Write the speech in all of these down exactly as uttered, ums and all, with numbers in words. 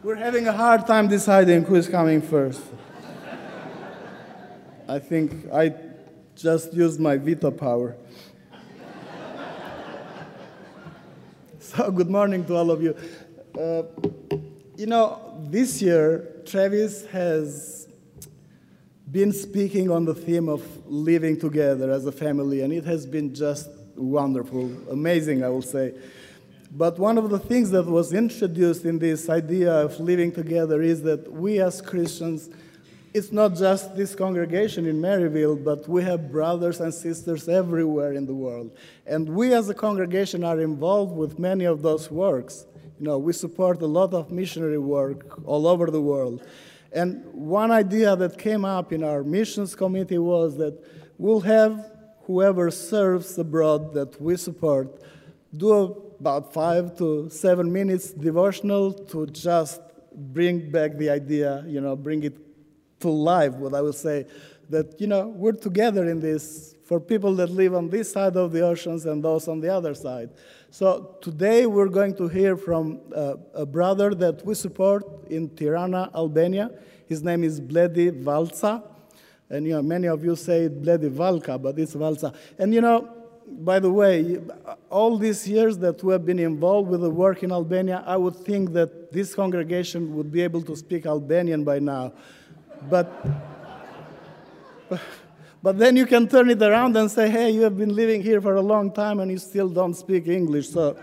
We're having a hard time deciding who is coming first. I think I just used my veto power. So good morning to all of you. Uh, you know, this year, Travis has been speaking on the theme of living together as a family, and it has been just wonderful, amazing, I will say. But one of the things that was introduced in this idea of living together is that we as Christians, it's not just this congregation in Maryville, but we have brothers and sisters everywhere in the world. And we as a congregation are involved with many of those works. You know, we support a lot of missionary work all over the world. And one idea that came up in our missions committee was that we'll have whoever serves abroad that we support do about five to seven minutes devotional to just bring back the idea, you know, bring it to life, what I will say, that, you know, we're together in this for people that live on this side of the oceans and those on the other side. So today we're going to hear from uh, a brother that we support in Tirana, Albania. His name is Bledi Valca. And, you know, many of you say Bledi Valka, but it's Valca. And, you know, by the way, all these years that we have been involved with the work in Albania, I would think that this congregation would be able to speak Albanian by now. But, but then you can turn it around and say, hey, you have been living here for a long time and you still don't speak English. So,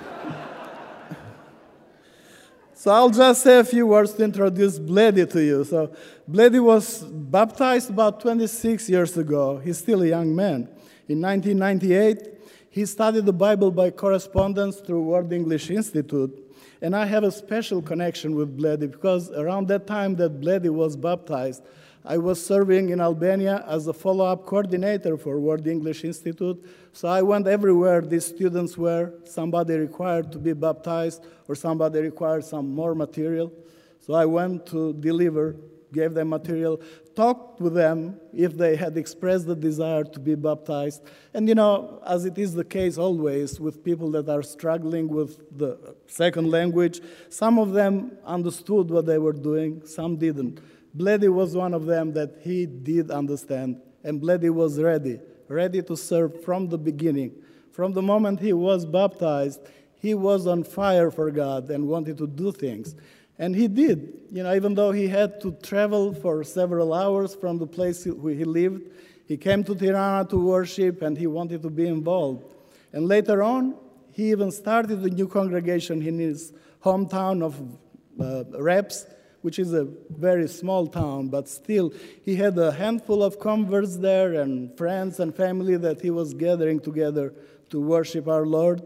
so I'll just say a few words to introduce Bledi to you. So Bledi was baptized about twenty-six years ago. He's still a young man. In nineteen ninety-eight, he studied the Bible by correspondence through World English Institute. And I have a special connection with Bledi because around that time that Bledi was baptized, I was serving in Albania as a follow-up coordinator for World English Institute. So I went everywhere these students were, somebody required to be baptized or somebody required some more material. So I went to deliver, gave them material, talked with them if they had expressed the desire to be baptized. And, you know, as it is the case always with people that are struggling with the second language, some of them understood what they were doing, some didn't. Bledi was one of them that he did understand, and Bledi was ready, ready to serve from the beginning. From the moment he was baptized, he was on fire for God and wanted to do things. And he did, you know, even though he had to travel for several hours from the place where he lived, he came to Tirana to worship and he wanted to be involved. And later on, he even started a new congregation in his hometown of uh, Reps, which is a very small town, but still he had a handful of converts there and friends and family that he was gathering together to worship our Lord.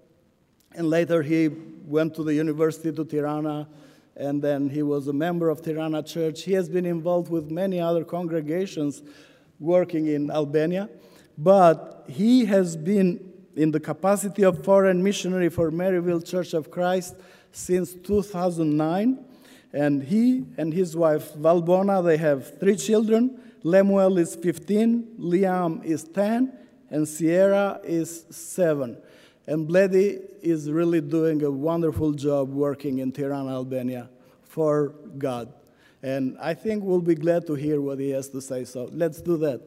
And later he went to the university to Tirana, and then he was a member of Tirana Church. He has been involved with many other congregations working in Albania, but he has been in the capacity of foreign missionary for Maryville Church of Christ since two thousand nine, and he and his wife Valbona, they have three children. Lemuel is fifteen, Liam is ten, and Sierra is seven. And Bledi is really doing a wonderful job working in Tirana, Albania for God. And I think we'll be glad to hear what he has to say. So let's do that.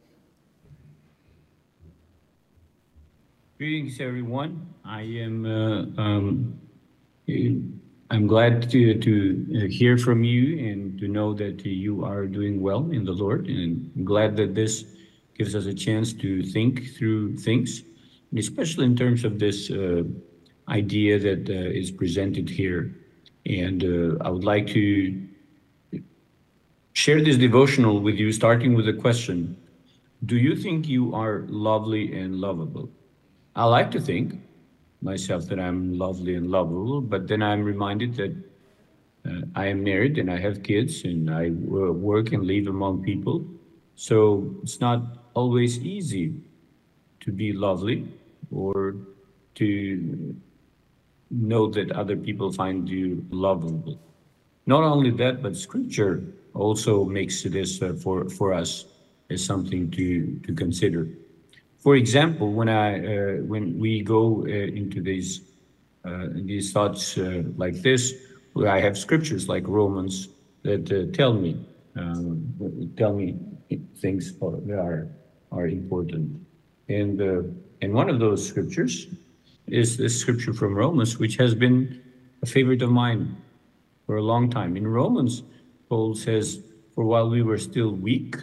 Greetings, everyone. I am uh, um, I'm glad to, to hear from you and to know that you are doing well in the Lord. And I'm glad that this gives us a chance to think through things, especially in terms of this uh, idea that uh, is presented here. And uh, I would like to share this devotional with you, starting with a question. Do you think you are lovely and lovable? I like to think myself that I'm lovely and lovable, but then I'm reminded that uh, I am married and I have kids and I work and live among people. So it's not always easy to be lovely or to know that other people find you lovable. Not only that, but Scripture also makes this uh, for, for us as something to, to consider. For example, when, I, uh, when we go uh, into these, uh, these thoughts uh, like this, Well, I have scriptures like Romans that uh, tell me um, tell me things that are are important. And uh, and one of those scriptures is this scripture from Romans, which has been a favorite of mine for a long time. In Romans, Paul says, "For while we were still weak,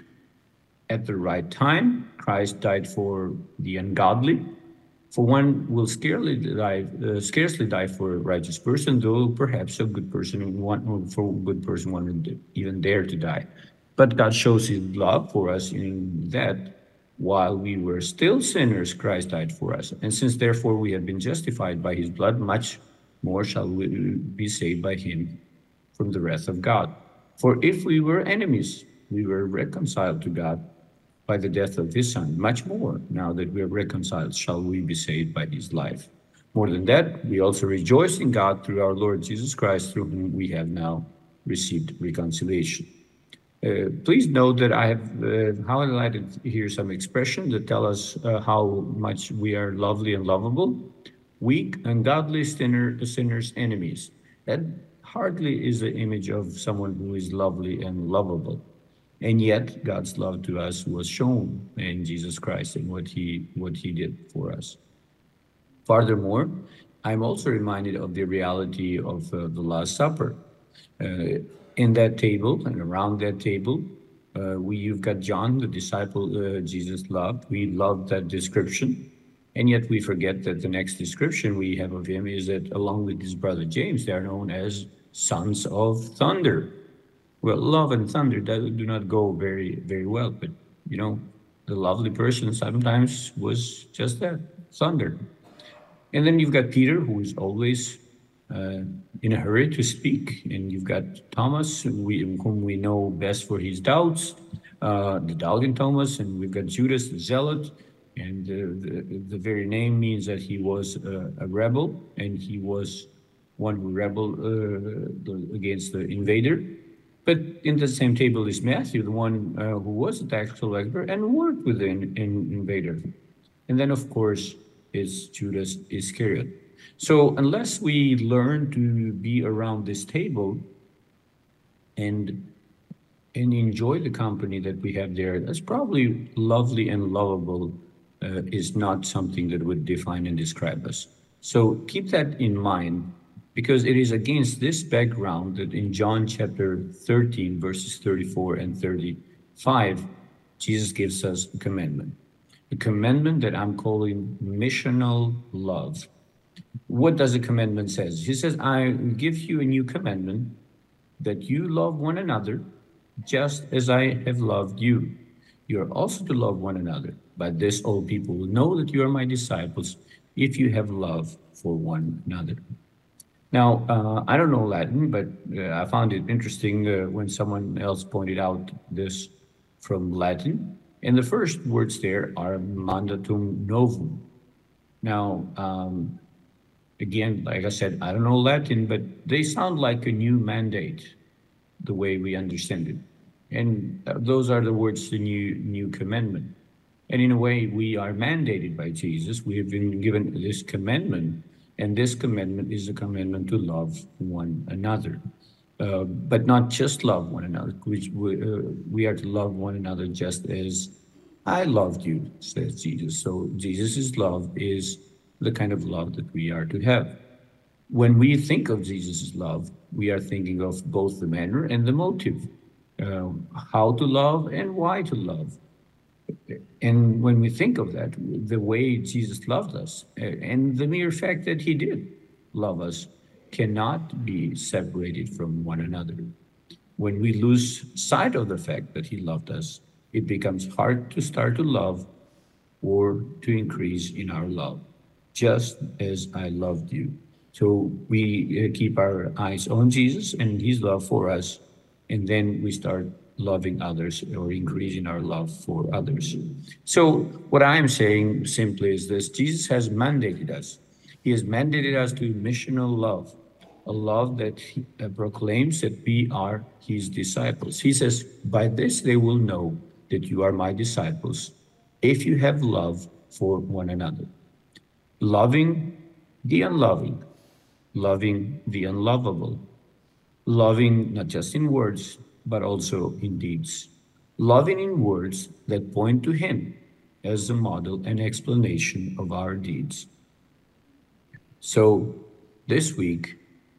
at the right time, Christ died for the ungodly. For one will scarcely die, uh, scarcely die for a righteous person, though perhaps a good person, one for a good person, one would even dare to die. But God shows His love for us in that, while we were still sinners, Christ died for us. And since therefore we have been justified by His blood, much more shall we be saved by Him from the wrath of God. For if we were enemies, we were reconciled to God by the death of His Son. Much more, now that we are reconciled, shall we be saved by His life. More than that, we also rejoice in God through our Lord Jesus Christ, through whom we have now received reconciliation." Uh, please note that I have uh, highlighted here some expressions that tell us uh, how much we are lovely and lovable. Weak, ungodly sinner, sinners, enemies. That hardly is the image of someone who is lovely and lovable. And yet, God's love to us was shown in Jesus Christ and what He what He did for us. Furthermore, I'm also reminded of the reality of uh, the Last Supper. Uh, in that table and around that table, uh, we you've got John, the disciple uh, Jesus loved. We love that description, and yet we forget that the next description we have of him is that, along with his brother James, they are known as sons of thunder. Well, love and thunder do not go very, very well, but, you know, the lovely person sometimes was just that, thunder. And then you've got Peter, who is always uh, in a hurry to speak, and you've got Thomas, we, whom we know best for his doubts, uh, the doubting Thomas, and we've got Judas, the zealot, and uh, the, the very name means that he was uh, a rebel, and he was one who rebelled uh, against the invader. But in the same table is Matthew, the one uh, who was a tax collector and worked with the in, in invader. And then, of course, is Judas Iscariot. So unless we learn to be around this table and, and enjoy the company that we have there, that's probably lovely and lovable uh, is not something that would define and describe us. So keep that in mind, because it is against this background that in John chapter thirteen, verses thirty-four and thirty-five, Jesus gives us a commandment. A commandment that I'm calling missional love. What does the commandment say? He says, I give you a new commandment, that you love one another just as I have loved you. You are also to love one another. By this all people will know that you are my disciples, if you have love for one another. Now, uh, I don't know Latin, but uh, I found it interesting uh, when someone else pointed out this from Latin. And the first words there are mandatum novum. Now, um, again, like I said, I don't know Latin, but they sound like a new mandate, the way we understand it. And uh, those are the words, the new, new commandment. And in a way, we are mandated by Jesus. We have been given this commandment. And this commandment is a commandment to love one another, uh, but not just love one another. Which we, uh, we are to love one another just as I loved you, says Jesus. So Jesus' love is the kind of love that we are to have. When we think of Jesus' love, we are thinking of both the manner and the motive, uh, how to love and why to love. And when we think of that, the way Jesus loved us, and the mere fact that He did love us, cannot be separated from one another. When we lose sight of the fact that He loved us, it becomes hard to start to love or to increase in our love, just as I loved you. So we keep our eyes on Jesus and His love for us, and then we start loving others or increasing our love for others. So what I am saying simply is this: Jesus has mandated us. He has mandated us to missional love, a love that he, uh, proclaims that we are His disciples. He says, by this they will know that you are my disciples, if you have love for one another. Loving the unloving, loving the unlovable, loving not just in words, but also in deeds. Loving in words that point to Him as the model and explanation of our deeds. So this week,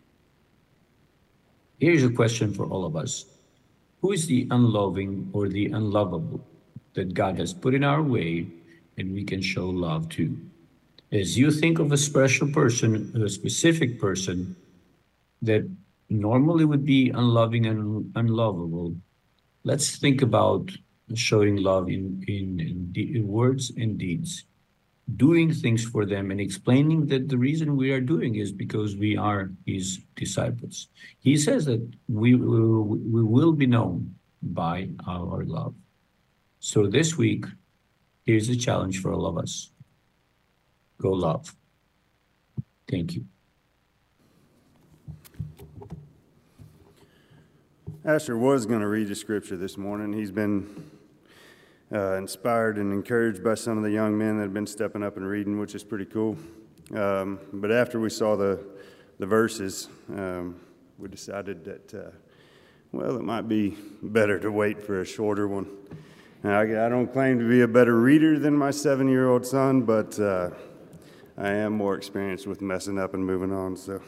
here's a question for all of us. Who is the unloving or the unlovable that God has put in our way and we can show love to? As you think of a special person, a specific person that normally would be unloving and unlovable, let's think about showing love in, in, in, de- in words and deeds, doing things for them and explaining that the reason we are doing is because we are His disciples. He says that we, we will be known by our love. So this week, here's a challenge for all of us. Go love. Thank you. Asher was going to read the scripture this morning. He's been uh, inspired and encouraged by some of the young men that have been stepping up and reading, which is pretty cool. Um, but after we saw the, the verses, um, we decided that, uh, well, it might be better to wait for a shorter one. Now, I, I don't claim to be a better reader than my seven-year-old son, but uh, I am more experienced with messing up and moving on, so...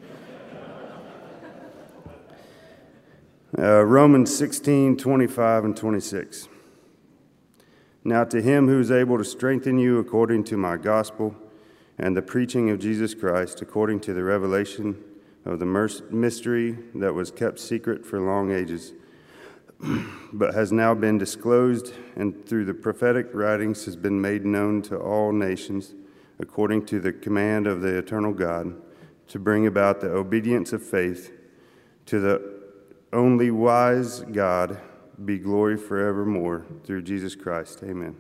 Uh, Romans sixteen, twenty-five and twenty-six. Now to Him who is able to strengthen you according to my gospel and the preaching of Jesus Christ, according to the revelation of the mystery that was kept secret for long ages, but has now been disclosed and through the prophetic writings has been made known to all nations, according to the command of the eternal God, to bring about the obedience of faith to the only wise God, be glory forevermore through Jesus Christ. Amen.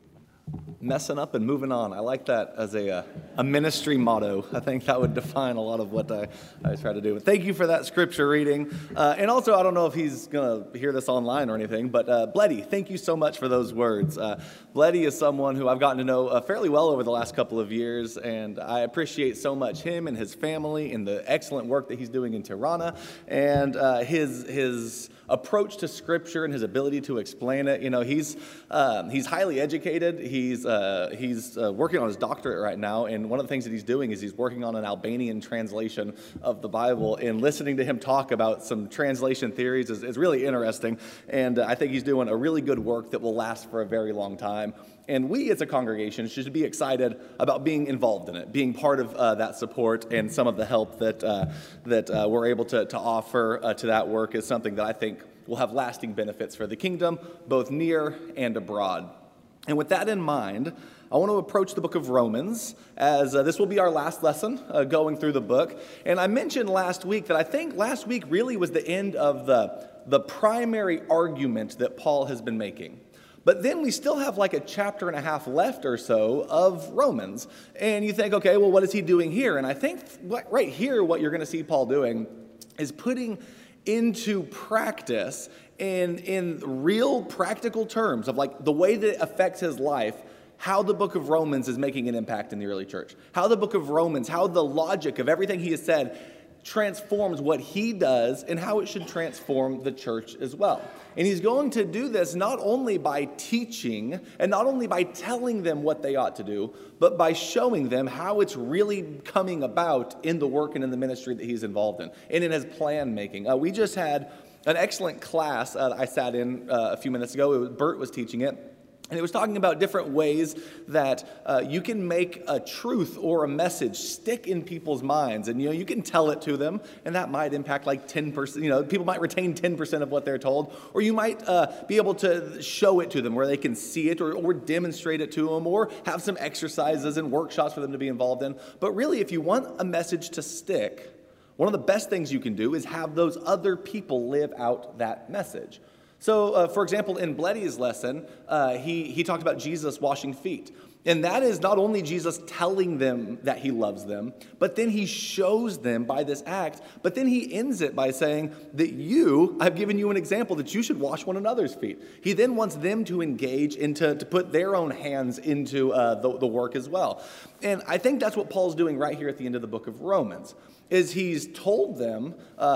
Messing up and moving on. I like that as a, uh, a ministry motto. I think that would define a lot of what I, I try to do. Thank you for that scripture reading. Uh, and also, I don't know if he's going to hear this online or anything, but uh, Bleddy, thank you so much for those words. Uh, Bleddy is someone who I've gotten to know uh, fairly well over the last couple of years, and I appreciate so much him and his family and the excellent work that he's doing in Tirana, and uh, his his approach to scripture and his ability to explain it. You know, he's uh, he's highly educated. He's uh, he's uh, working on his doctorate right now, and one of the things that he's doing is he's working on an Albanian translation of the Bible. And listening to him talk about some translation theories is, is really interesting. And uh, I think he's doing a really good work that will last for a very long time. And we as a congregation should be excited about being involved in it, being part of uh, that support, and some of the help that uh, that uh, we're able to, to offer uh, to that work is something that I think will have lasting benefits for the kingdom, both near and abroad. And with that in mind, I want to approach the book of Romans, as uh, this will be our last lesson uh, going through the book. And I mentioned last week that I think last week really was the end of the, the primary argument that Paul has been making. But then we still have like a chapter and a half left or so of Romans. And you think, okay, well, what is he doing here? And I think right here what you're going to see Paul doing is putting into practice in, in real practical terms of like the way that it affects his life, how the book of Romans is making an impact in the early church. How the book of Romans, how the logic of everything he has said transforms what he does and how it should transform the church as well. And he's going to do this not only by teaching and not only by telling them what they ought to do, but by showing them how it's really coming about in the work and in the ministry that he's involved in and in his plan making. Uh, we just had an excellent class uh, I sat in uh, a few minutes ago. It was, Bert was teaching it. And it was talking about different ways that uh, you can make a truth or a message stick in people's minds. And, you know, you can tell it to them, and that might impact like ten percent. You know, people might retain ten percent of what they're told. Or you might uh, be able to show it to them where they can see it, or, or demonstrate it to them, or have some exercises and workshops for them to be involved in. But really, if you want a message to stick, one of the best things you can do is have those other people live out that message. So, uh, for example, in Bleddy's lesson, uh, he, he talked about Jesus washing feet. And that is not only Jesus telling them that he loves them, but then he shows them by this act, but then he ends it by saying that you, I've given you an example that you should wash one another's feet. He then wants them to engage into, to put their own hands into uh, the, the work as well. And I think that's what Paul's doing right here at the end of the book of Romans, is he's told them uh,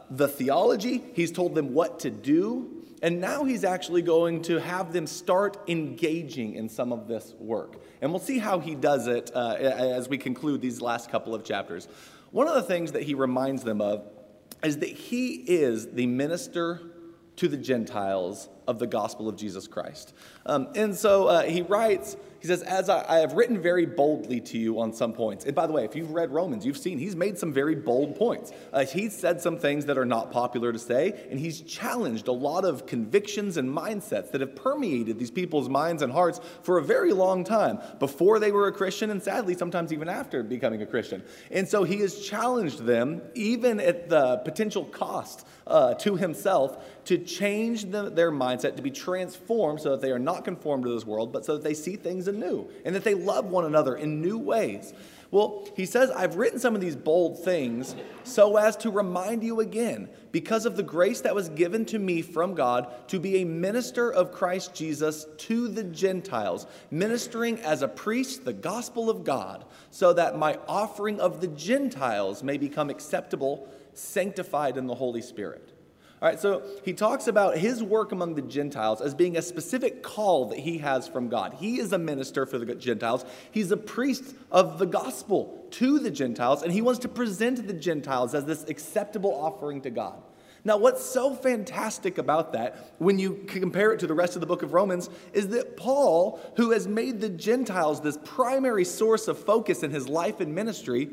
the theology. He's told them what to do. And now he's actually going to have them start engaging in some of this work. And we'll see how he does it uh, as we conclude these last couple of chapters. One of the things that he reminds them of is that he is the minister to the Gentiles of the gospel of Jesus Christ. Um, and so uh, he writes, he says, as I, I have written very boldly to you on some points. And by the way, if you've read Romans, you've seen he's made some very bold points. Uh, he's said some things that are not popular to say, and he's challenged a lot of convictions and mindsets that have permeated these people's minds and hearts for a very long time, before they were a Christian, and sadly, sometimes even after becoming a Christian. And so he has challenged them, even at the potential cost uh, to himself, to change the, their mindset, to be transformed so that they are not conformed to this world, but so that they see things anew and that they love one another in new ways. Well, he says, I've written some of these bold things so as to remind you again, because of the grace that was given to me from God, to be a minister of Christ Jesus to the Gentiles, ministering as a priest the gospel of God, so that my offering of the Gentiles may become acceptable, sanctified in the Holy Spirit. All right, so he talks about his work among the Gentiles as being a specific call that he has from God. He is a minister for the Gentiles. He's a priest of the gospel to the Gentiles, and he wants to present the Gentiles as this acceptable offering to God. Now, what's so fantastic about that, when you compare it to the rest of the book of Romans, is that Paul, who has made the Gentiles this primary source of focus in his life and ministry,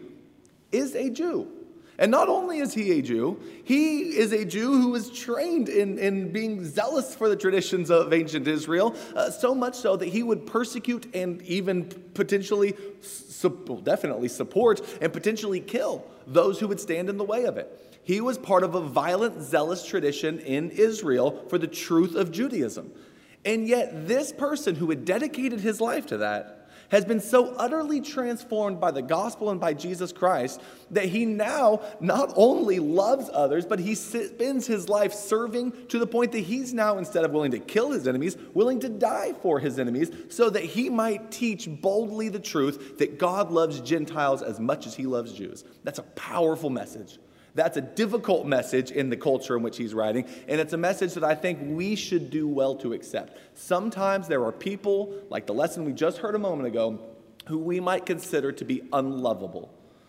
is a Jew. And not only is he a Jew, he is a Jew who was trained in, in being zealous for the traditions of ancient Israel, uh, so much so that he would persecute and even potentially, su- well, definitely support and potentially kill those who would stand in the way of it. He was part of a violent, zealous tradition in Israel for the truth of Judaism. And yet this person who had dedicated his life to that has been so utterly transformed by the gospel and by Jesus Christ that he now not only loves others, but he spends his life serving to the point that he's now, instead of willing to kill his enemies, willing to die for his enemies so that he might teach boldly the truth that God loves Gentiles as much as he loves Jews. That's a powerful message. That's a difficult message in the culture in which he's writing, and it's a message that I think we should do well to accept. Sometimes there are people, like the lesson we just heard a moment ago, who we might consider to be unlovable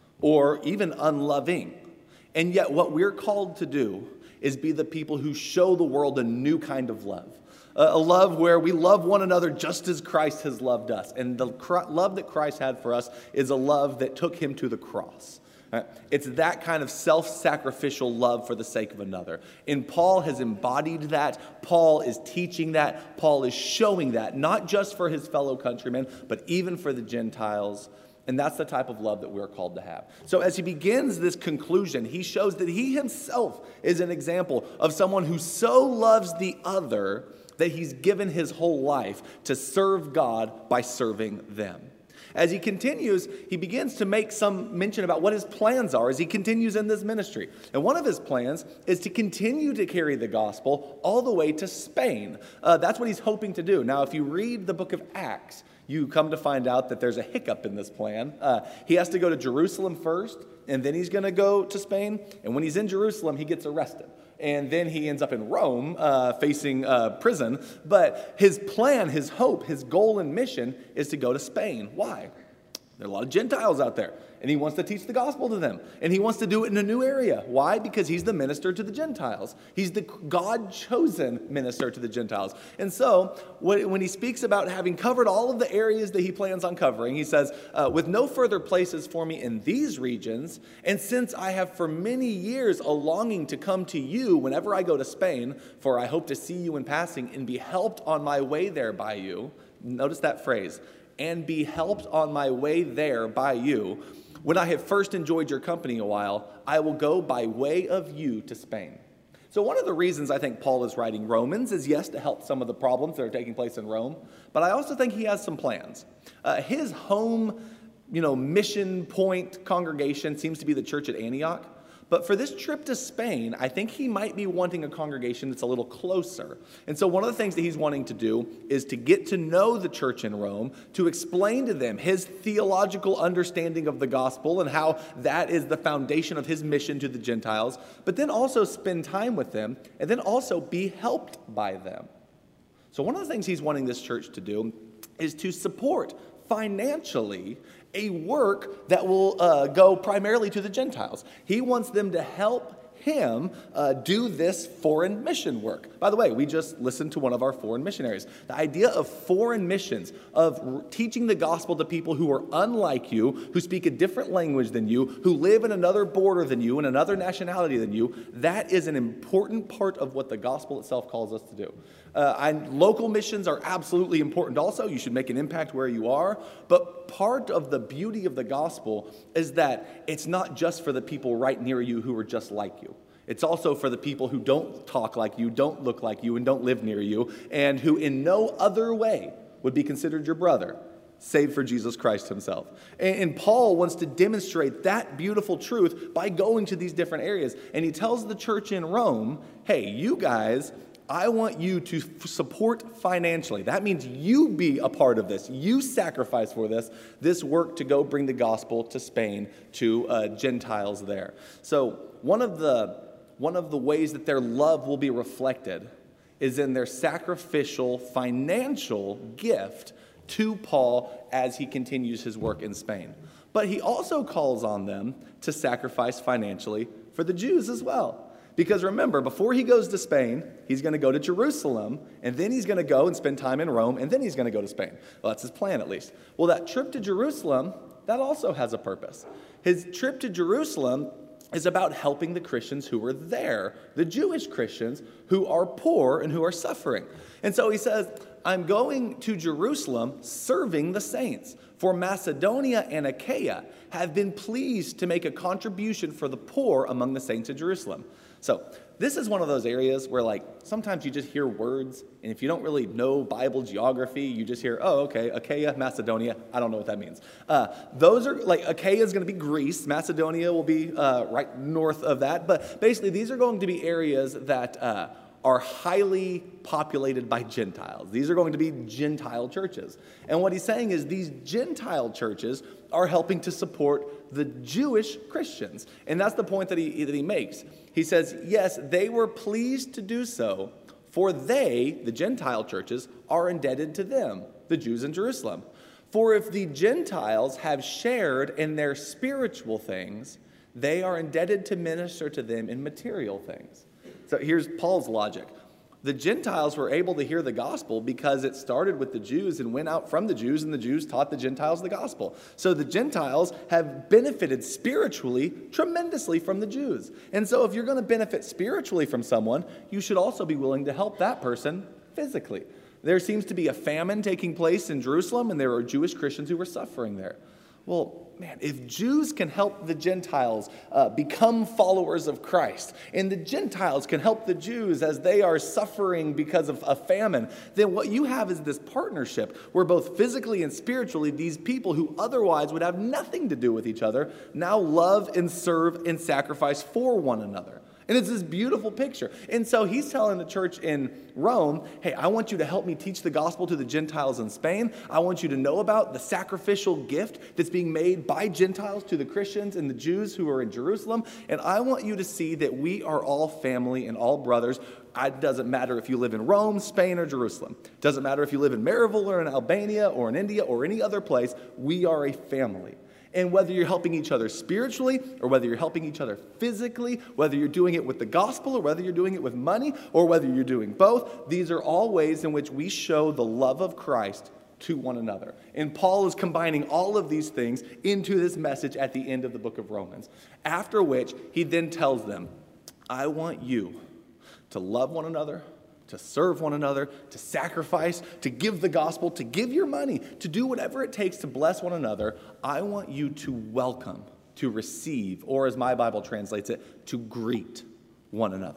or even unloving. And yet what we're called to do is be the people who show the world a new kind of love. A love where we love one another just as Christ has loved us. And the love that Christ had for us is a love that took him to the cross. It's that kind of self-sacrificial love for the sake of another. And Paul has embodied that. Paul is teaching that. Paul is showing that, not just for his fellow countrymen, but even for the Gentiles. And that's the type of love that we're called to have. So as he begins this conclusion, he shows that he himself is an example of someone who so loves the other that he's given his whole life to serve God by serving them. As he continues, he begins to make some mention about what his plans are as he continues in this ministry. And one of his plans is to continue to carry the gospel all the way to Spain. Uh, that's what he's hoping to do. Now, if you read the book of Acts, you come to find out that there's a hiccup in this plan. Uh, he has to go to Jerusalem first, and then he's going to go to Spain. And when he's in Jerusalem, he gets arrested. And then he ends up in Rome uh, facing uh, prison. But his plan, his hope, his goal and mission is to go to Spain. Why? There are a lot of Gentiles out there. And he wants to teach the gospel to them. And he wants to do it in a new area. Why? Because he's the minister to the Gentiles. He's the God-chosen minister to the Gentiles. And so, when he speaks about having covered all of the areas that he plans on covering, he says, uh, with no further places for me in these regions, and since I have for many years a longing to come to you whenever I go to Spain, for I hope to see you in passing and be helped on my way there by you. Notice that phrase, and be helped on my way there by you. When I have first enjoyed your company a while, I will go by way of you to Spain. So one of the reasons I think Paul is writing Romans is, yes, to help some of the problems that are taking place in Rome, but I also think he has some plans. Uh, his home, you know, mission point congregation seems to be the church at Antioch, But for this trip to Spain, I think he might be wanting a congregation that's a little closer. And so one of the things that he's wanting to do is to get to know the church in Rome, to explain to them his theological understanding of the gospel and how that is the foundation of his mission to the Gentiles, but then also spend time with them and then also be helped by them. So one of the things he's wanting this church to do is to support financially a work that will uh, go primarily to the Gentiles. He wants them to help him uh, do this foreign mission work. By the way, we just listened to one of our foreign missionaries. The idea of foreign missions, of r- teaching the gospel to people who are unlike you, who speak a different language than you, who live in another border than you, and another nationality than you, that is an important part of what the gospel itself calls us to do. Uh, and local missions are absolutely important also. You should make an impact where you are. But part of the beauty of the gospel is that it's not just for the people right near you who are just like you. It's also for the people who don't talk like you, don't look like you, and don't live near you, and who in no other way would be considered your brother, save for Jesus Christ himself. And, and Paul wants to demonstrate that beautiful truth by going to these different areas. And he tells the church in Rome, hey, you guys, I want you to f- support financially. That means you be a part of this. You sacrifice for this, this work to go bring the gospel to Spain, to uh, Gentiles there. So one of the one of the ways that their love will be reflected is in their sacrificial financial gift to Paul as he continues his work in Spain. But he also calls on them to sacrifice financially for the Jews as well. Because remember, before he goes to Spain, he's going to go to Jerusalem, and then he's going to go and spend time in Rome, and then he's going to go to Spain. Well, that's his plan at least. Well, that trip to Jerusalem, that also has a purpose. His trip to Jerusalem is about helping the Christians who are there, the Jewish Christians who are poor and who are suffering. And so he says, I'm going to Jerusalem serving the saints. For Macedonia and Achaia have been pleased to make a contribution for the poor among the saints of Jerusalem. So this is one of those areas where, like, sometimes you just hear words, and if you don't really know Bible geography, you just hear, oh, okay, Achaia, Macedonia, I don't know what that means. Uh, those are, like, Achaia is going to be Greece, Macedonia will be uh, right north of that, but basically these are going to be areas that uh, are highly populated by Gentiles. These are going to be Gentile churches. And what he's saying is these Gentile churches are helping to support the Jewish Christians. And that's the point that he, that he makes. He says, yes, they were pleased to do so, for they, the Gentile churches, are indebted to them, the Jews in Jerusalem. For if the Gentiles have shared in their spiritual things, they are indebted to minister to them in material things. So here's Paul's logic. The Gentiles were able to hear the gospel because it started with the Jews and went out from the Jews, and the Jews taught the Gentiles the gospel. So the Gentiles have benefited spiritually tremendously from the Jews. And so if you're going to benefit spiritually from someone, you should also be willing to help that person physically. There seems to be a famine taking place in Jerusalem, and there are Jewish Christians who were suffering there. Well, man, if Jews can help the Gentiles uh, become followers of Christ, and the Gentiles can help the Jews as they are suffering because of a famine, then what you have is this partnership where both physically and spiritually, these people who otherwise would have nothing to do with each other now love and serve and sacrifice for one another. And it's this beautiful picture. And so he's telling the church in Rome, hey, I want you to help me teach the gospel to the Gentiles in Spain. I want you to know about the sacrificial gift that's being made by Gentiles to the Christians and the Jews who are in Jerusalem. And I want you to see that we are all family and all brothers. It doesn't matter if you live in Rome, Spain, or Jerusalem. It doesn't matter if you live in Maryville or in Albania or in India or any other place. We are a family. And whether you're helping each other spiritually or whether you're helping each other physically, whether you're doing it with the gospel or whether you're doing it with money or whether you're doing both, these are all ways in which we show the love of Christ to one another. And Paul is combining all of these things into this message at the end of the book of Romans, after which he then tells them, I want you to love one another, to serve one another, to sacrifice, to give the gospel, to give your money, to do whatever it takes to bless one another. I want you to welcome, to receive, or as my Bible translates it, to greet one another.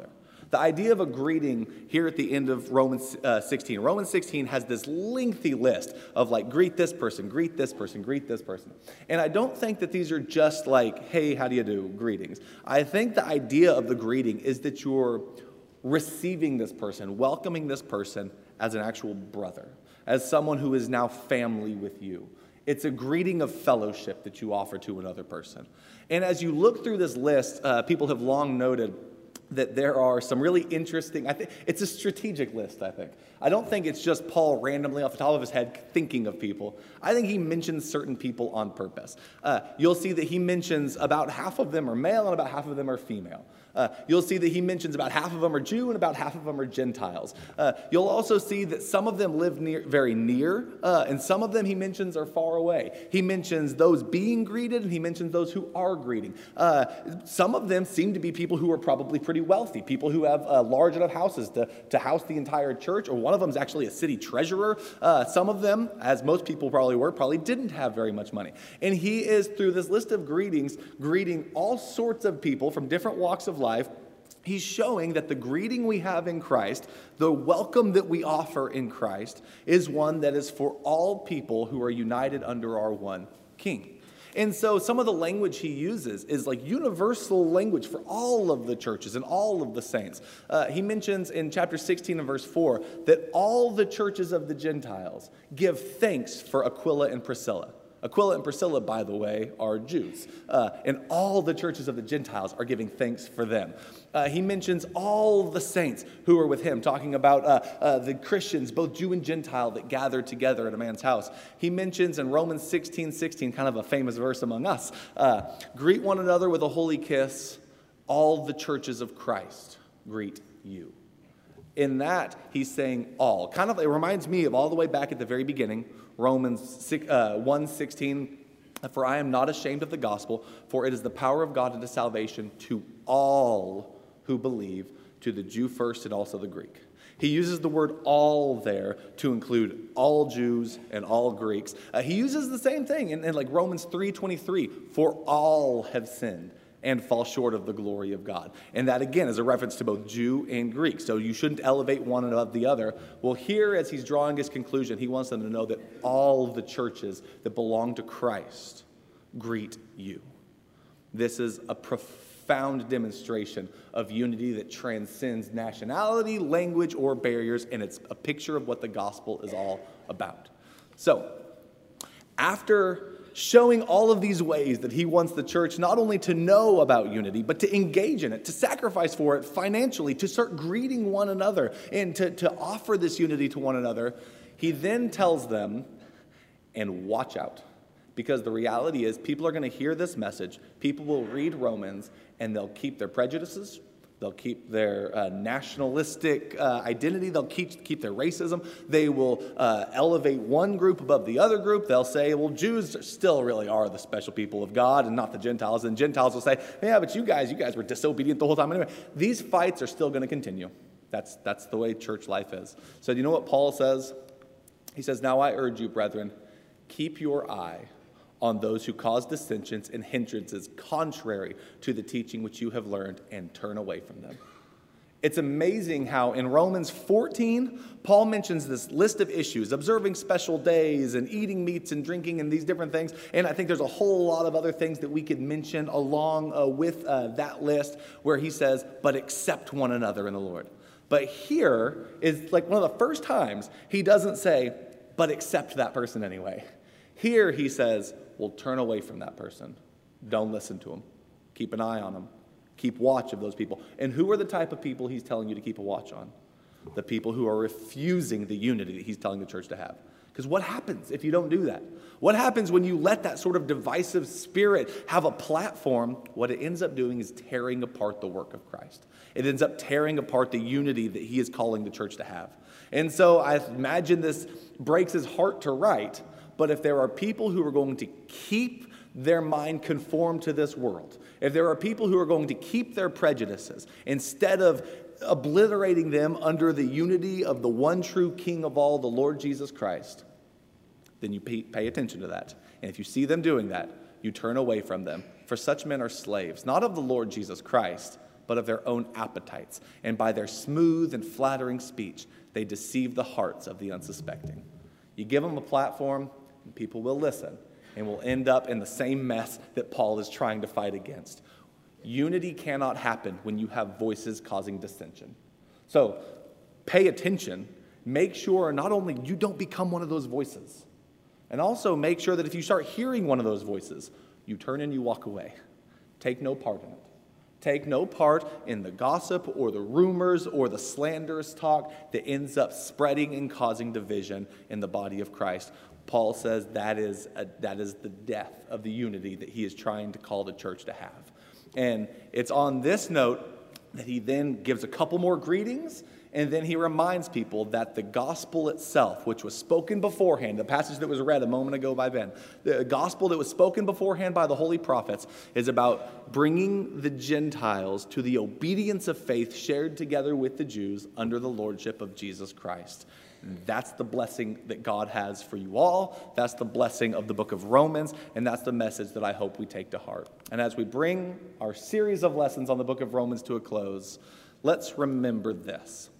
The idea of a greeting here at the end of Romans uh, sixteen. Romans sixteen has this lengthy list of like, greet this person, greet this person, greet this person. And I don't think that these are just like, hey, how do you do, greetings. I think the idea of the greeting is that you're receiving this person, welcoming this person as an actual brother, as someone who is now family with you. It's a greeting of fellowship that you offer to another person. And as you look through this list, uh, people have long noted that there are some really interesting, I think it's a strategic list, I think. I don't think it's just Paul randomly off the top of his head thinking of people. I think he mentions certain people on purpose. Uh, you'll see that he mentions about half of them are male and about half of them are female. Uh, you'll see that he mentions about half of them are Jew and about half of them are Gentiles. Uh, you'll also see that some of them live near, very near, uh, and some of them he mentions are far away. He mentions those being greeted, and he mentions those who are greeting. Uh, some of them seem to be people who are probably pretty wealthy, people who have uh, large enough houses to, to house the entire church, or one of them is actually a city treasurer. Uh, some of them, as most people probably were, probably didn't have very much money. And he is, through this list of greetings, greeting all sorts of people from different walks of life. He's showing that the greeting we have in Christ, the welcome that we offer in Christ, is one that is for all people who are united under our one King. And so some of the language he uses is like universal language for all of the churches and all of the saints. Uh, he mentions in chapter sixteen and verse four that all the churches of the Gentiles give thanks for Aquila and Priscilla. Aquila and Priscilla, by the way, are Jews, uh, and all the churches of the Gentiles are giving thanks for them. Uh, he mentions all the saints who are with him, talking about uh, uh, the Christians, both Jew and Gentile, that gathered together at a man's house. He mentions in Romans sixteen sixteen, kind of a famous verse among us, uh, greet one another with a holy kiss. All the churches of Christ greet you. In that, he's saying all. Kind of, it reminds me of all the way back at the very beginning, Romans one sixteen, for I am not ashamed of the gospel, for it is the power of God unto salvation to all who believe, to the Jew first and also the Greek. He uses the word all there to include all Jews and all Greeks. Uh, he uses the same thing in, in like Romans three twenty-three, for all have sinned and fall short of the glory of God. And that, again, is a reference to both Jew and Greek. So you shouldn't elevate one above the other. Well, here, as he's drawing his conclusion, he wants them to know that all of the churches that belong to Christ greet you. This is a profound demonstration of unity that transcends nationality, language, or barriers, and it's a picture of what the gospel is all about. So, after showing all of these ways that he wants the church not only to know about unity, but to engage in it, to sacrifice for it financially, to start greeting one another, and to, to offer this unity to one another, he then tells them, and watch out. Because the reality is, people are going to hear this message, people will read Romans, and they'll keep their prejudices, they'll keep their uh, nationalistic uh, identity. They'll keep, keep their racism. They will uh, elevate one group above the other group. They'll say, well, Jews still really are the special people of God and not the Gentiles. And Gentiles will say, yeah, but you guys, you guys were disobedient the whole time anyway. These fights are still going to continue. That's, that's the way church life is. So do you know what Paul says? He says, now I urge you, brethren, keep your eye on those who cause dissensions and hindrances contrary to the teaching which you have learned, and turn away from them. It's amazing how in Romans fourteen, Paul mentions this list of issues, observing special days and eating meats and drinking and these different things. And I think there's a whole lot of other things that we could mention along uh, with uh, that list where he says, but accept one another in the Lord. But here is like one of the first times he doesn't say, but accept that person anyway. Here he says, well, turn away from that person. Don't listen to him. Keep an eye on them. Keep watch of those people. And who are the type of people he's telling you to keep a watch on? The people who are refusing the unity that he's telling the church to have. Because what happens if you don't do that? What happens when you let that sort of divisive spirit have a platform? What it ends up doing is tearing apart the work of Christ. It ends up tearing apart the unity that he is calling the church to have. And so I imagine this breaks his heart to write. But if there are people who are going to keep their mind conformed to this world, if there are people who are going to keep their prejudices instead of obliterating them under the unity of the one true King of all, the Lord Jesus Christ, then you pay, pay attention to that. And if you see them doing that, you turn away from them. For such men are slaves, not of the Lord Jesus Christ, but of their own appetites. And by their smooth and flattering speech, they deceive the hearts of the unsuspecting. You give them a platform, and people will listen, and will end up in the same mess that Paul is trying to fight against. Unity cannot happen when you have voices causing dissension. So pay attention. Make sure not only you don't become one of those voices, and also make sure that if you start hearing one of those voices, you turn and you walk away. Take no part in it. Take no part in the gossip or the rumors or the slanderous talk that ends up spreading and causing division in the body of Christ. Paul says that is, a, that is the death of the unity that he is trying to call the church to have. And it's on this note that he then gives a couple more greetings, and then he reminds people that the gospel itself, which was spoken beforehand, the passage that was read a moment ago by Ben, the gospel that was spoken beforehand by the holy prophets is about bringing the Gentiles to the obedience of faith shared together with the Jews under the lordship of Jesus Christ. That's the blessing that God has for you all. That's the blessing of the book of Romans, and that's the message that I hope we take to heart. And as we bring our series of lessons on the book of Romans to a close, let's remember this.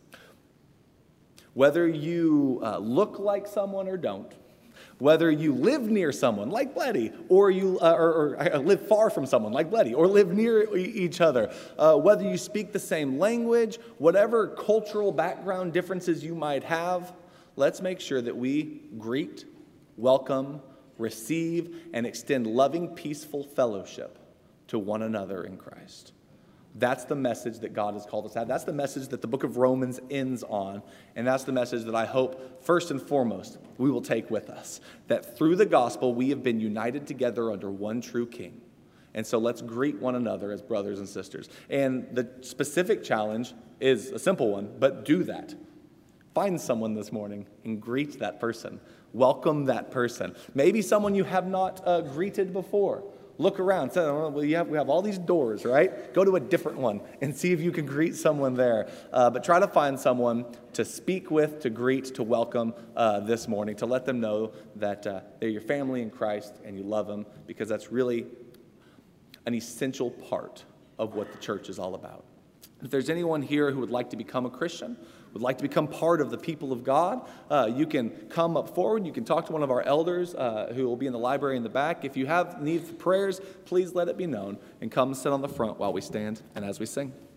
Whether you uh, look like someone or don't, whether you live near someone like Bleddy, or you uh, or, or uh, live far from someone like Bleddy, or live near e- each other, uh, whether you speak the same language, whatever cultural background differences you might have, let's make sure that we greet, welcome, receive, and extend loving, peaceful fellowship to one another in Christ. That's the message that God has called us to have. That's the message that the book of Romans ends on. And that's the message that I hope, first and foremost, we will take with us. That through the gospel, we have been united together under one true king. And so let's greet one another as brothers and sisters. And the specific challenge is a simple one, but do that. Find someone this morning and greet that person. Welcome that person. Maybe someone you have not uh, greeted before. Look around. Say, well, we have, we have all these doors, right? Go to a different one and see if you can greet someone there. Uh, but try to find someone to speak with, to greet, to welcome uh, this morning, to let them know that uh, they're your family in Christ and you love them, because that's really an essential part of what the church is all about. If there's anyone here who would like to become a Christian, would like to become part of the people of God, uh, you can come up forward. You can talk to one of our elders uh, who will be in the library in the back. If you have need for prayers, please let it be known and come sit on the front while we stand and as we sing.